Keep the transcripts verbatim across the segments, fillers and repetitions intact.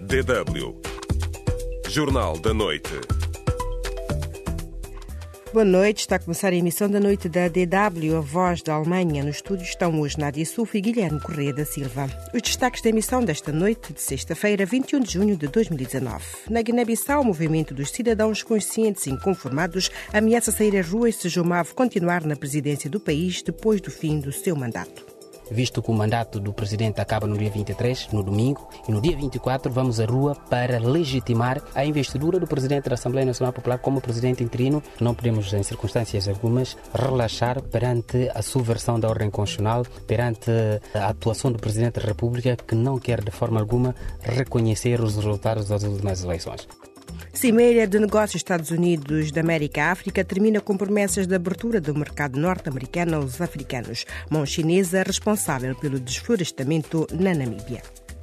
D W. Jornal da Noite. Boa noite, está a começar a emissão da noite da D W, a voz da Alemanha. No estúdio estão hoje Nádia Suf e Guilherme Correia da Silva. Os destaques da emissão desta noite de sexta-feira, vinte e um de junho de dois mil e dezanove. Na Guiné-Bissau, o movimento dos cidadãos conscientes e inconformados ameaça sair às ruas se Jomavo continuar na presidência do país depois do fim do seu mandato. Visto que o mandato do presidente acaba no dia vinte e três, no domingo, e no dia vinte e quatro vamos à rua para legitimar a investidura do presidente da Assembleia Nacional Popular como presidente interino. Não podemos, em circunstâncias algumas, relaxar perante a subversão da ordem constitucional, perante a atuação do presidente da República, que não quer de forma alguma reconhecer os resultados das últimas eleições. Cimeira de Negócios Estados Unidos da América-África termina com promessas de abertura do mercado norte-americano aos africanos. Mão chinesa responsável pelo desflorestamento na Namíbia.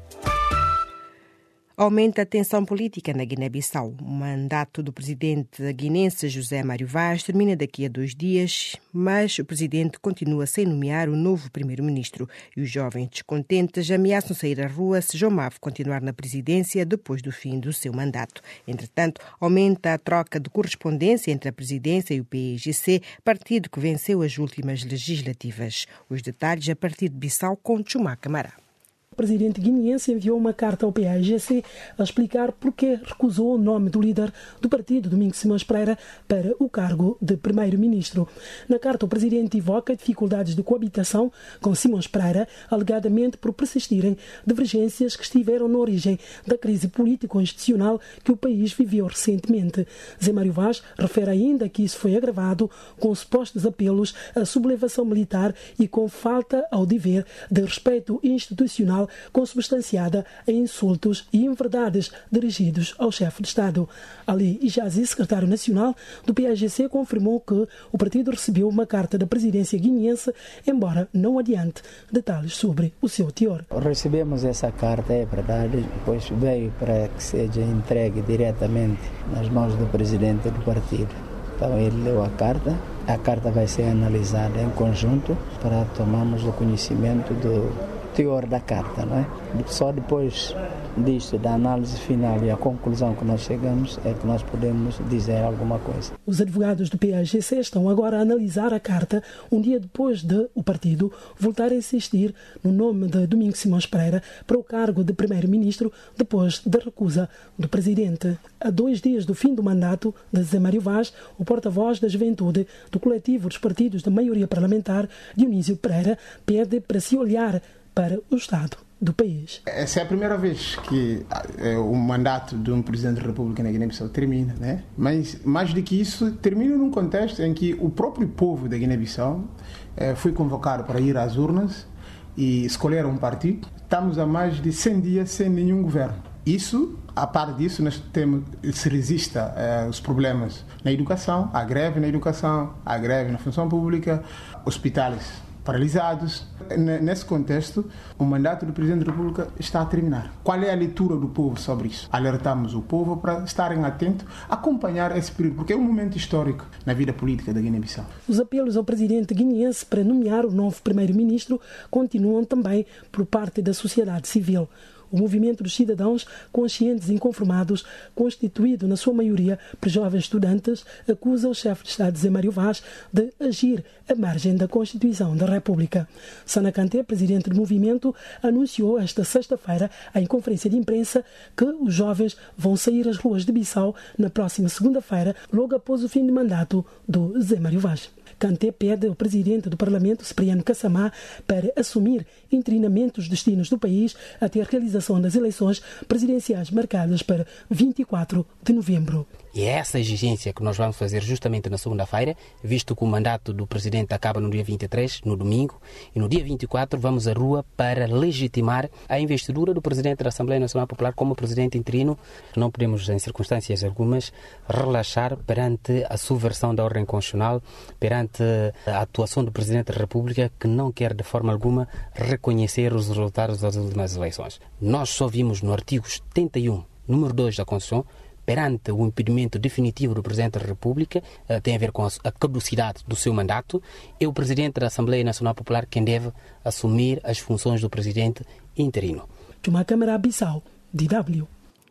Aumenta a tensão política na Guiné-Bissau. O mandato do presidente guinense José Mário Vaz termina daqui a dois dias, mas o presidente continua sem nomear o novo primeiro-ministro. E os jovens descontentes ameaçam sair à rua se Jomavo continuar na presidência depois do fim do seu mandato. Entretanto, aumenta a troca de correspondência entre a presidência e o P I G C, partido que venceu as últimas legislativas. Os detalhes a partir de Bissau com Chuma Camará. O presidente guineense enviou uma carta ao P A I G C a explicar porque recusou o nome do líder do partido, Domingos Simões Pereira, para o cargo de primeiro-ministro. Na carta, o presidente evoca dificuldades de coabitação com Simões Pereira, alegadamente por persistirem divergências que estiveram na origem da crise político-institucional que o país viveu recentemente. Zé Mário Vaz refere ainda que isso foi agravado com supostos apelos à sublevação militar e com falta ao dever de respeito institucional consubstanciada em insultos e inverdades dirigidos ao chefe de Estado. Ali Ijazi, secretário nacional do P A G C, confirmou que o partido recebeu uma carta da presidência guineense, embora não adiante detalhes sobre o seu teor. Recebemos essa carta, é verdade, depois veio para que seja entregue diretamente nas mãos do presidente do partido. Então ele leu a carta, a carta vai ser analisada em conjunto para tomarmos o conhecimento do teor da carta, não é? Só depois disto, da análise final e a conclusão que nós chegamos, é que nós podemos dizer alguma coisa. Os advogados do P A G C estão agora a analisar a carta um dia depois de o partido voltar a insistir no nome de Domingos Simões Pereira para o cargo de primeiro-ministro depois da recusa do presidente. A dois dias do fim do mandato de Zé Mário Vaz, o porta-voz da juventude do coletivo dos partidos da maioria parlamentar, Dionísio Pereira, pede para se olhar para o Estado do país. Essa é a primeira vez que é, o mandato de um Presidente da República na Guiné-Bissau termina, né? Mas mais do que isso, termina num contexto em que o próprio povo da Guiné-Bissau é, foi convocado para ir às urnas e escolher um partido. Estamos há mais de cem dias sem nenhum governo. Isso, a par disso, nós temos, se resista eh, os problemas na educação, a greve na educação, a greve na função pública, hospitais paralisados. Nesse contexto, o mandato do Presidente da República está a terminar. Qual é a leitura do povo sobre isso? Alertamos o povo para estarem atentos, acompanhar esse período, porque é um momento histórico na vida política da Guiné-Bissau. Os apelos ao presidente guineense para nomear o novo primeiro-ministro continuam também por parte da sociedade civil. O movimento dos cidadãos conscientes e inconformados, constituído na sua maioria por jovens estudantes, acusa o chefe de Estado Zé Mário Vaz de agir à margem da Constituição da República. Sana Kanté, presidente do movimento, anunciou esta sexta-feira em conferência de imprensa que os jovens vão sair às ruas de Bissau na próxima segunda-feira, logo após o fim de mandato do Zé Mário Vaz. Kanté pede ao presidente do Parlamento, Cipriano Kassamá, para assumir interinamente os destinos do país até a realização das eleições presidenciais marcadas para vinte e quatro de novembro. E é essa exigência que nós vamos fazer justamente na segunda-feira, visto que o mandato do presidente acaba no dia vinte e três, no domingo, e no dia vinte e quatro vamos à rua para legitimar a investidura do presidente da Assembleia Nacional Popular como presidente interino. Não podemos, em circunstâncias algumas, relaxar perante a subversão da ordem constitucional, perante a atuação do presidente da República, que não quer de forma alguma reconhecer os resultados das últimas eleições. Nós só vimos no artigo setenta e um, número dois da Constituição, perante o impedimento definitivo do Presidente da República, tem a ver com a caducidade do seu mandato, é o Presidente da Assembleia Nacional Popular quem deve assumir as funções do Presidente interino. Chuma Camará, Bissau, D W.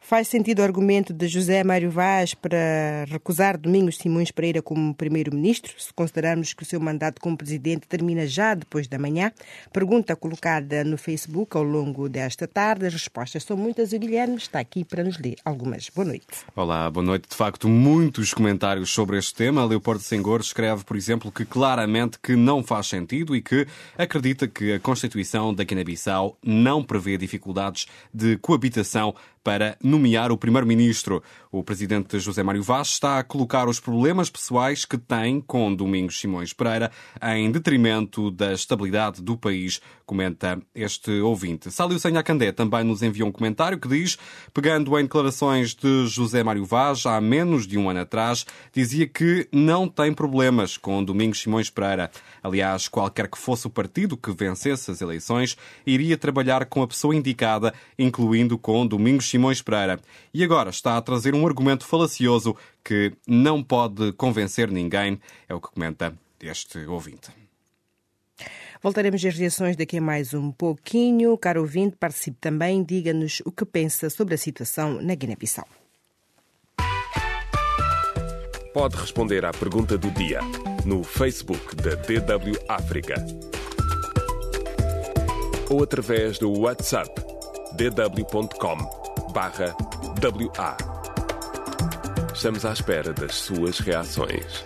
Faz sentido o argumento de José Mário Vaz para recusar Domingos Simões Pereira como primeiro-ministro, se considerarmos que o seu mandato como presidente termina já depois da manhã? Pergunta colocada no Facebook ao longo desta tarde. As respostas são muitas e o Guilherme está aqui para nos ler algumas. Boa noite. Olá, boa noite. De facto, muitos comentários sobre este tema. Leopoldo Senghor escreve, por exemplo, que claramente que não faz sentido e que acredita que a Constituição da Guiné-Bissau não prevê dificuldades de coabitação para nomear o primeiro-ministro. O presidente José Mário Vaz está a colocar os problemas pessoais que tem com Domingos Simões Pereira em detrimento da estabilidade do país, comenta este ouvinte. Sálio Senha Candé também nos enviou um comentário que diz, pegando em declarações de José Mário Vaz, há menos de um ano atrás, dizia que não tem problemas com Domingos Simões Pereira. Aliás, qualquer que fosse o partido que vencesse as eleições, iria trabalhar com a pessoa indicada, incluindo com Domingos Simões Pereira. E agora está a trazer um argumento falacioso que não pode convencer ninguém, é o que comenta este ouvinte. Voltaremos às reações daqui a mais um pouquinho. Caro ouvinte, participe também, diga-nos o que pensa sobre a situação na Guiné-Bissau. Pode responder à pergunta do dia no Facebook da D W África ou através do WhatsApp d w ponto com barra w a. Estamos à espera das suas reações.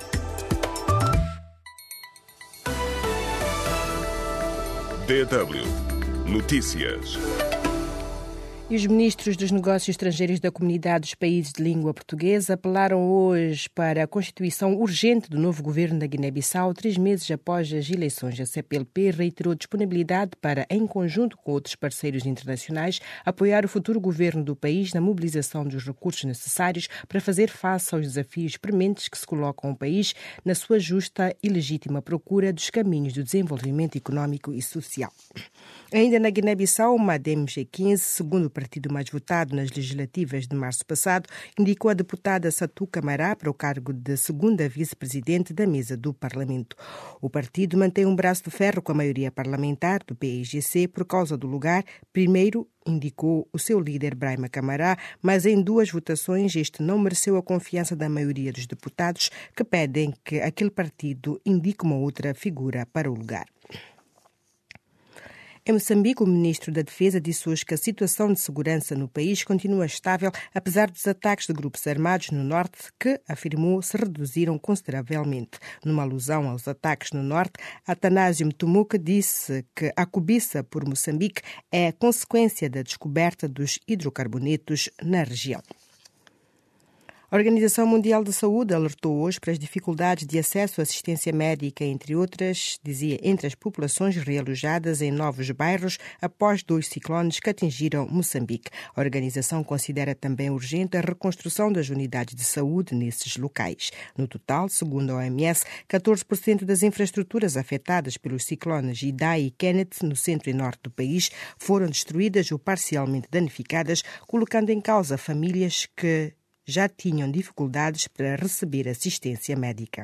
D W Notícias. E os ministros dos Negócios Estrangeiros da Comunidade dos Países de Língua Portuguesa apelaram hoje para a constituição urgente do novo governo da Guiné-Bissau, três meses após as eleições. A C P L P reiterou disponibilidade para, em conjunto com outros parceiros internacionais, apoiar o futuro governo do país na mobilização dos recursos necessários para fazer face aos desafios prementes que se colocam ao país na sua justa e legítima procura dos caminhos do desenvolvimento económico e social. Ainda na Guiné-Bissau, o MADEM G quinze, segundo o partido mais votado nas legislativas de março passado, indicou a deputada Satou Camará para o cargo de segunda vice-presidente da mesa do Parlamento. O partido mantém um braço de ferro com a maioria parlamentar do P I G C por causa do lugar. Primeiro indicou o seu líder Brahima Camará, mas em duas votações este não mereceu a confiança da maioria dos deputados que pedem que aquele partido indique uma outra figura para o lugar. Em Moçambique, o ministro da Defesa disse hoje que a situação de segurança no país continua estável, apesar dos ataques de grupos armados no norte, que, afirmou, se reduziram consideravelmente. Numa alusão aos ataques no norte, Atanásio Mtumuka disse que a cobiça por Moçambique é a consequência da descoberta dos hidrocarbonetos na região. A Organização Mundial da Saúde alertou hoje para as dificuldades de acesso à assistência médica, entre outras, dizia, entre as populações realojadas em novos bairros após dois ciclones que atingiram Moçambique. A organização considera também urgente a reconstrução das unidades de saúde nesses locais. No total, segundo a O M S, catorze por cento das infraestruturas afetadas pelos ciclones Idai e Kenneth no centro e norte do país foram destruídas ou parcialmente danificadas, colocando em causa famílias que já tinham dificuldades para receber assistência médica.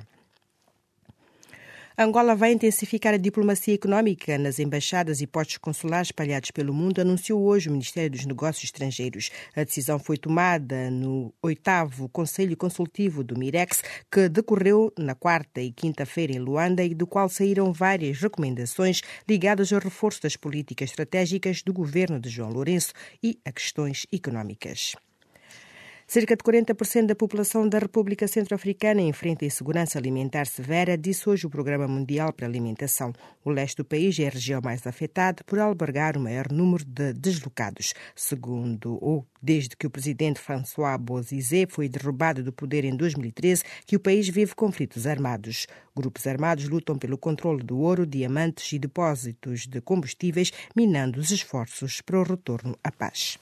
Angola vai intensificar a diplomacia económica nas embaixadas e postos consulares espalhados pelo mundo, anunciou hoje o Ministério dos Negócios Estrangeiros. A decisão foi tomada no oitavo Conselho Consultivo do Mirex, que decorreu na quarta e quinta-feira em Luanda e do qual saíram várias recomendações ligadas ao reforço das políticas estratégicas do governo de João Lourenço e a questões económicas. Cerca de quarenta por cento da população da República Centro-Africana enfrenta insegurança alimentar severa, disse hoje o Programa Mundial para a Alimentação. O leste do país é a região mais afetada por albergar o maior número de deslocados. Segundo ou desde que o presidente François Bozizé foi derrubado do poder em dois mil e treze, que o país vive conflitos armados. Grupos armados lutam pelo controle do ouro, diamantes e depósitos de combustíveis, minando os esforços para o retorno à paz.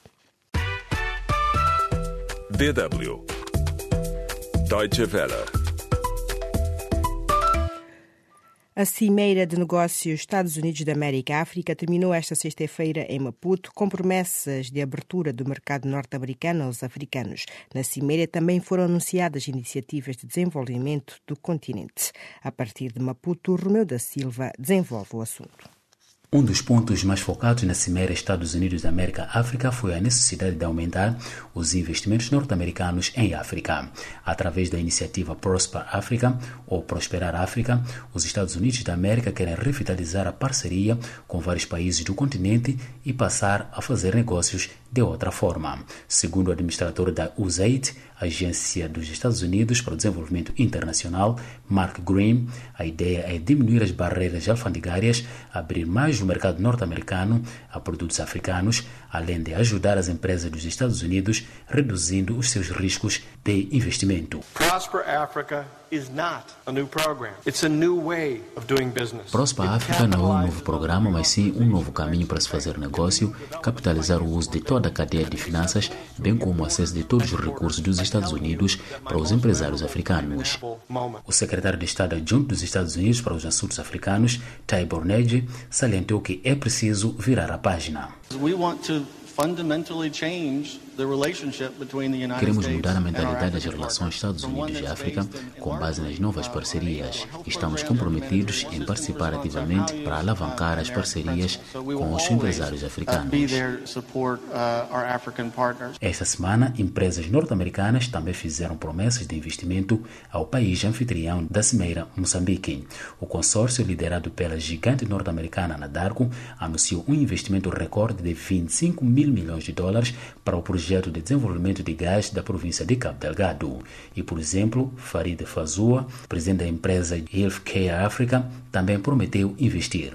D W Deutsche Welle. A Cimeira de Negócios Estados Unidos da América-África terminou esta sexta-feira em Maputo com promessas de abertura do mercado norte-americano aos africanos. Na Cimeira também foram anunciadas iniciativas de desenvolvimento do continente. A partir de Maputo, Romeu da Silva desenvolve o assunto. Um dos pontos mais focados na Cimeira Estados Unidos da América-África foi a necessidade de aumentar os investimentos norte-americanos em África. Através da iniciativa Prosper Africa, ou Prosperar África, os Estados Unidos da América querem revitalizar a parceria com vários países do continente e passar a fazer negócios de outra forma. Segundo o administrador da U S A I D, Agência dos Estados Unidos para o Desenvolvimento Internacional, Mark Green, a ideia é diminuir as barreiras alfandegárias, abrir mais o mercado norte-americano a produtos africanos, além de ajudar as empresas dos Estados Unidos, reduzindo os seus riscos de investimento. Prosper Africa is not a new program. It's a new way of doing business. Prosper Africa não é um novo programa, mas sim um novo caminho para se fazer negócio, capitalizar o uso de toda a cadeia de finanças, bem como o acesso de todos os recursos dos Estados Unidos para os empresários africanos. O secretário de Estado adjunto dos Estados Unidos para os assuntos africanos, Tibor Nagy, salientou que é preciso virar a página. Queremos mudar a mentalidade das relações Estados Unidos e África com base nas novas parcerias. Estamos comprometidos em participar ativamente para alavancar as parcerias com os empresários africanos. Esta semana, empresas norte-americanas também fizeram promessas de investimento ao país anfitrião da Cimeira, Moçambique. O consórcio, liderado pela gigante norte-americana Anadarko, anunciou um investimento recorde de vinte e cinco mil milhões de dólares para o projeto de desenvolvimento de gás da província de Cabo Delgado. E, por exemplo, Farid Fazua, presidente da empresa Healthcare Africa, também prometeu investir.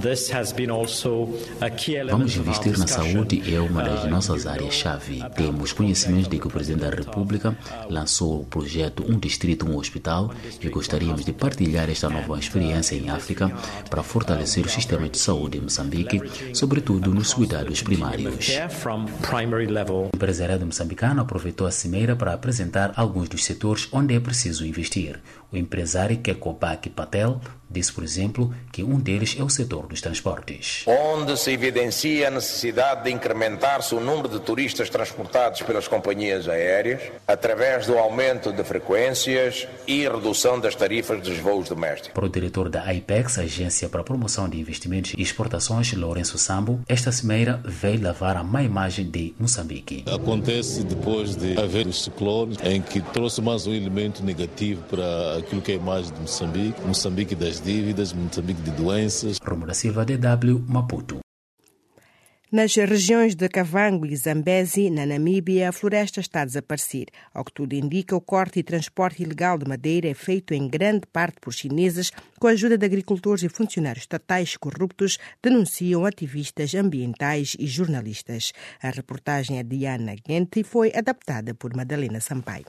Vamos investir na saúde, é uma das nossas áreas-chave. Temos conhecimento de que o presidente da República lançou o projeto Um Distrito, um Hospital e gostaríamos de partilhar esta nova experiência em África para fortalecer o sistema de saúde em Moçambique, sobretudo nos cuidados primários. O empresariado moçambicano aproveitou a cimeira para apresentar alguns dos setores onde é preciso investir. O empresário Kekobaki Patel disse, por exemplo, que um deles é o setor dos transportes. Onde se evidencia a necessidade de incrementar-se o número de turistas transportados pelas companhias aéreas, através do aumento de frequências e redução das tarifas dos voos domésticos. Para o diretor da AIPEX, Agência para a Promoção de Investimentos e Exportações, Lourenço Sambo, esta cimeira veio lavar a má imagem de Moçambique. Acontece depois de haver os ciclones, em que trouxe mais um elemento negativo para aquilo que é a imagem de Moçambique, Moçambique das dívidas, Moçambique de doenças. Romulo da Silva, D W, Maputo. Nas regiões de Kavango e Zambezi, na Namíbia, a floresta está a desaparecer. Ao que tudo indica, o corte e transporte ilegal de madeira é feito em grande parte por chineses, com a ajuda de agricultores e funcionários estatais corruptos, denunciam ativistas ambientais e jornalistas. A reportagem é de Ana Gente e foi adaptada por Madalena Sampaio.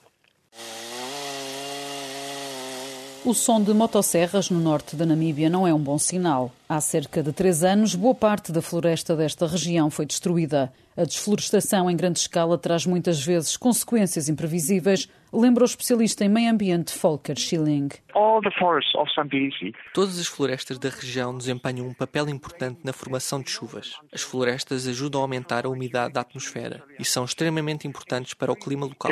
O som de motosserras no norte da Namíbia não é um bom sinal. Há cerca de três anos, boa parte da floresta desta região foi destruída. A desflorestação em grande escala traz muitas vezes consequências imprevisíveis, lembra o especialista em meio ambiente Volker Schilling. Todas as florestas da região desempenham um papel importante na formação de chuvas. As florestas ajudam a aumentar a umidade da atmosfera e são extremamente importantes para o clima local.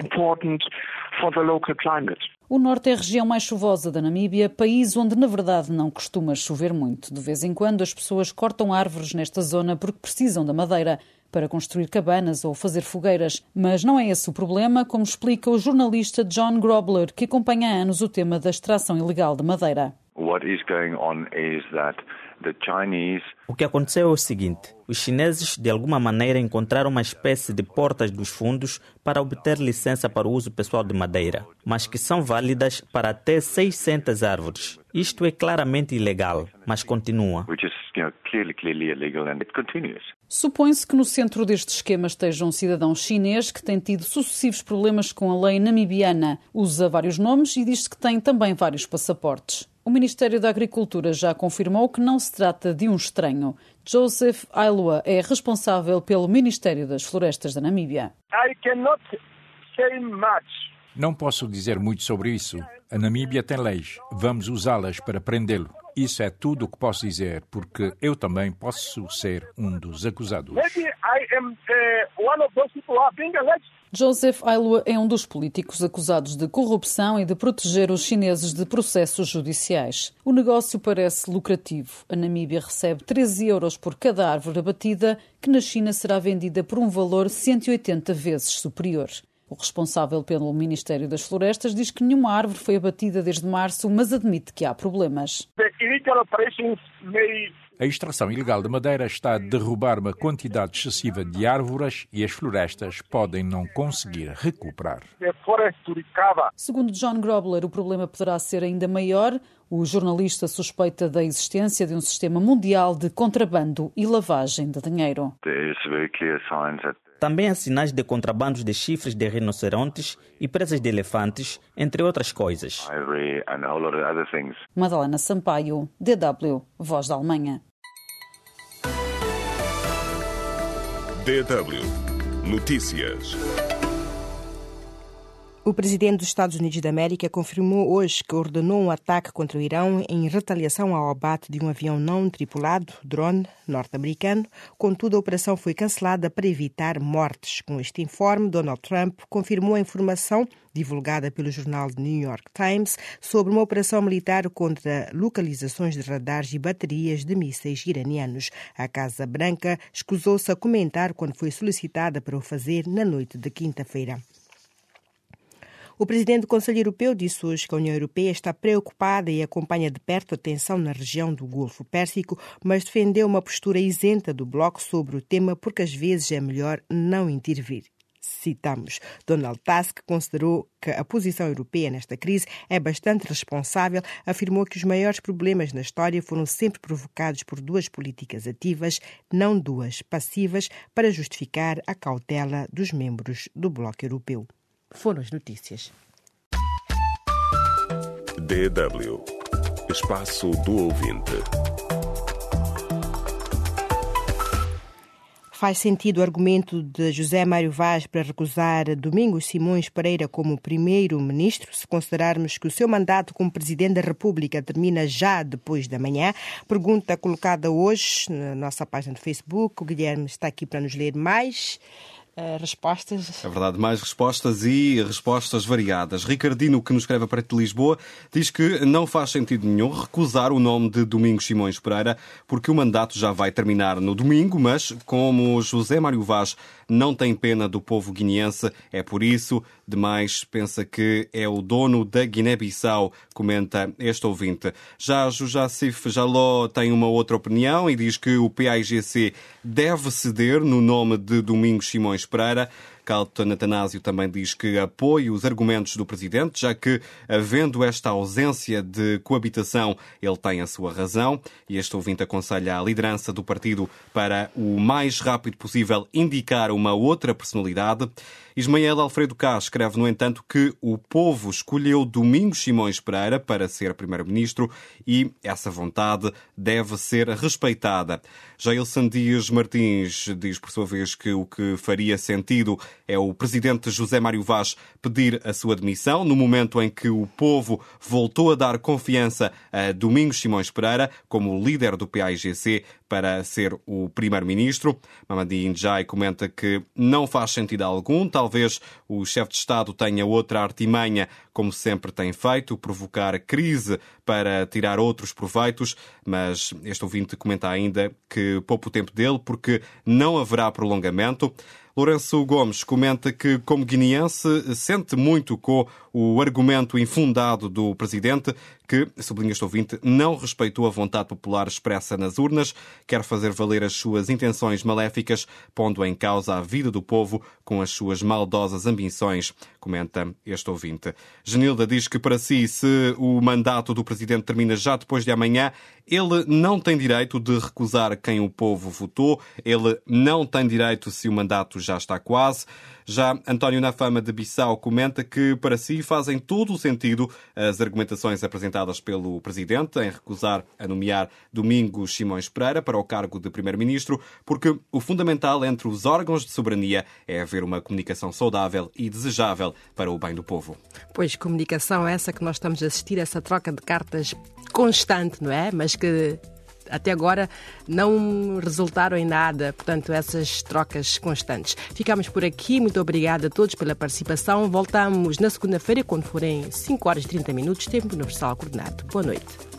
O norte é a região mais chuvosa da Namíbia, país onde na verdade não costuma chover muito. De vez em quando as pessoas cortam árvores nesta zona porque precisam da madeira para construir cabanas ou fazer fogueiras. Mas não é esse o problema, como explica o jornalista John Grobler, que acompanha há anos o tema da extração ilegal de madeira. O que aconteceu é o seguinte: os chineses de alguma maneira encontraram uma espécie de portas dos fundos para obter licença para o uso pessoal de madeira, mas que são válidas para até seiscentas árvores. Isto é claramente ilegal, mas continua. Supõe-se que no centro deste esquema esteja um cidadão chinês que tem tido sucessivos problemas com a lei namibiana. Usa vários nomes e diz que tem também vários passaportes. O Ministério da Agricultura já confirmou que não se trata de um estranho. Joseph Ailua é responsável pelo Ministério das Florestas da Namíbia. Não posso dizer muito sobre isso. A Namíbia tem leis. Vamos usá-las para prendê-lo. Isso é tudo o que posso dizer, porque eu também posso ser um dos acusados. Joseph Ailua é um dos políticos acusados de corrupção e de proteger os chineses de processos judiciais. O negócio parece lucrativo. A Namíbia recebe treze euros por cada árvore abatida, que na China será vendida por um valor cento e oitenta vezes superior. O responsável pelo Ministério das Florestas diz que nenhuma árvore foi abatida desde março, mas admite que há problemas. A extração ilegal de madeira está a derrubar uma quantidade excessiva de árvores e as florestas podem não conseguir recuperar. Segundo John Grobler, o problema poderá ser ainda maior. O jornalista suspeita da existência de um sistema mundial de contrabando e lavagem de dinheiro. Também há sinais de contrabandos de chifres de rinocerontes e presas de elefantes, entre outras coisas. Madalena Sampaio, D W, Voz da Alemanha. D W Notícias. O presidente dos Estados Unidos da América confirmou hoje que ordenou um ataque contra o Irão em retaliação ao abate de um avião não tripulado, drone, norte-americano. Contudo, a operação foi cancelada para evitar mortes. Com este informe, Donald Trump confirmou a informação divulgada pelo jornal The New York Times sobre uma operação militar contra localizações de radares e baterias de mísseis iranianos. A Casa Branca escusou-se a comentar quando foi solicitada para o fazer na noite de quinta-feira. O presidente do Conselho Europeu disse hoje que a União Europeia está preocupada e acompanha de perto a tensão na região do Golfo Pérsico, mas defendeu uma postura isenta do bloco sobre o tema porque às vezes é melhor não intervir. Citamos. Donald Tusk considerou que a posição europeia nesta crise é bastante responsável, afirmou que os maiores problemas na história foram sempre provocados por duas políticas ativas, não duas passivas, para justificar a cautela dos membros do bloco europeu. Foram as notícias. D W Espaço do Ouvinte. Faz sentido o argumento de José Mário Vaz para recusar Domingos Simões Pereira como primeiro-ministro, se considerarmos que o seu mandato como presidente da República termina já depois da manhã? Pergunta colocada hoje na nossa página do Facebook. O Guilherme está aqui para nos ler mais Uh, respostas. É verdade, mais respostas e respostas variadas. Ricardino, que nos escreve a partir de Lisboa, diz que não faz sentido nenhum recusar o nome de Domingos Simões Pereira, porque o mandato já vai terminar no domingo, mas como José Mário Vaz não tem pena do povo guineense, é por isso, demais pensa que é o dono da Guiné-Bissau, comenta este ouvinte. Já Jujacif Jaló tem uma outra opinião e diz que o P A I G C deve ceder no nome de Domingos Simões Pereira. Calton Atanásio também diz que apoia os argumentos do presidente, já que, havendo esta ausência de coabitação, ele tem a sua razão. E este ouvinte aconselha a liderança do partido para, o mais rápido possível, indicar uma outra personalidade. Ismael Alfredo Cá escreve, no entanto, que o povo escolheu Domingos Simões Pereira para ser primeiro-ministro e essa vontade deve ser respeitada. Jailson Dias Martins diz, por sua vez, que o que faria sentido é o presidente José Mário Vaz pedir a sua demissão no momento em que o povo voltou a dar confiança a Domingos Simões Pereira como líder do P A I G C para ser o primeiro-ministro. Mamadi Njai comenta que não faz sentido algum. Talvez o chefe de Estado tenha outra artimanha, como sempre tem feito, provocar crise para tirar outros proveitos, mas este ouvinte comenta ainda que poupa o tempo dele porque não haverá prolongamento. Lourenço Gomes comenta que, como guineense, sente muito com o argumento infundado do presidente, que, sublinha este ouvinte, não respeitou a vontade popular expressa nas urnas, quer fazer valer as suas intenções maléficas, pondo em causa a vida do povo com as suas maldosas ambições, comenta este ouvinte. Genilda diz que, para si, se o mandato do presidente termina já depois de amanhã, ele não tem direito de recusar quem o povo votou, ele não tem direito se o mandato já está quase. Já António Nafama de Bissau comenta que, para si, fazem todo o sentido as argumentações apresentadas pelo presidente em recusar a nomear Domingos Simões Pereira para o cargo de primeiro-ministro, porque o fundamental entre os órgãos de soberania é haver uma comunicação saudável e desejável possível para o bem do povo. Pois, comunicação essa que nós estamos a assistir, essa troca de cartas constante, não é? Mas que até agora não resultaram em nada, portanto, essas trocas constantes. Ficamos por aqui, muito obrigada a todos pela participação. Voltamos na segunda-feira, quando forem cinco horas e trinta minutos, tempo universal coordenado. Boa noite.